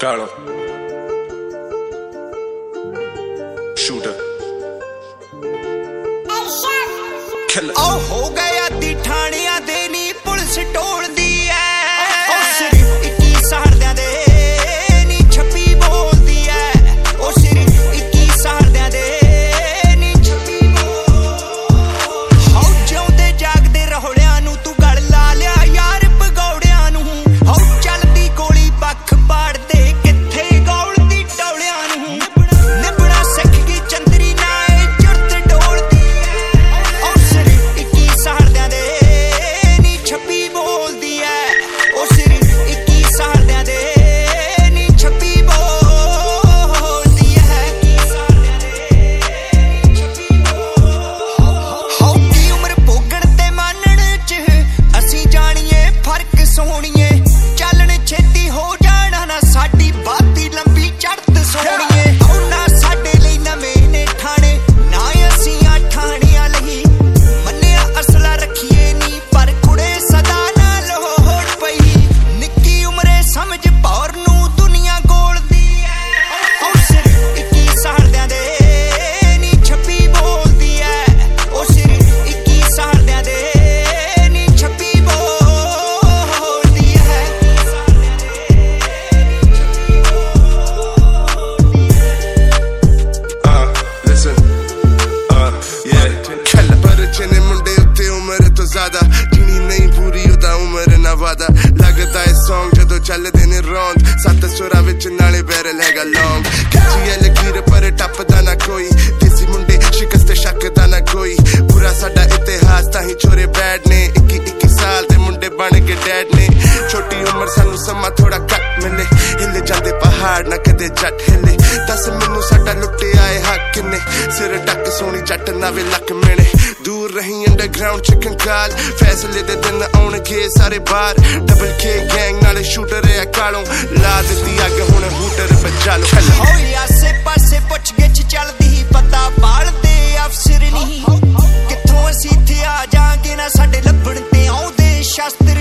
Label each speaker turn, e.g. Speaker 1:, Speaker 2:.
Speaker 1: ਕਾਲੋਂ shooter
Speaker 2: ਉਹ ਹੋ ਗਿਆ ਦੀ ਠਾਣਿਆਂ ਦੇ ਨੀ ਪੁਲਿਸ ਟੋਲਦੀ ਐ लगता है सॉन्ग जो चलते ने रौंद सत्त सुरां विच नाले बैरल हैगा लौंग खिची है लकीर पर टपदा ना कोई देसी मुंडे शिकस्त शकदा ना कोई पूरा साडा इतिहास ताही छोरे बैड ने 21 साल दे मुंडे बन के डैड ने छोटी उम्र सानू समा थोड़ा घट मिले हिले जांदे पहाड़ ना कदे जट हिले दस मैनू साडा लुटे आए हक किन्ने सिर ढक सोनी जट नावे लक मेने दूर रही अंडरग्राउंड चिकन काल फैसले दे दिन आउणगे सारे बार डबल के गैंग नाले शूटर है कालों ला दित्ती अग हुण हूटर बचा लो होई आसे पासे पुछ गिच चलदी पता बाल दे अफसर नहीं कित्थों असीं इत्थे आ जांगे ना साडे लभण ते आउंदे शास्त्र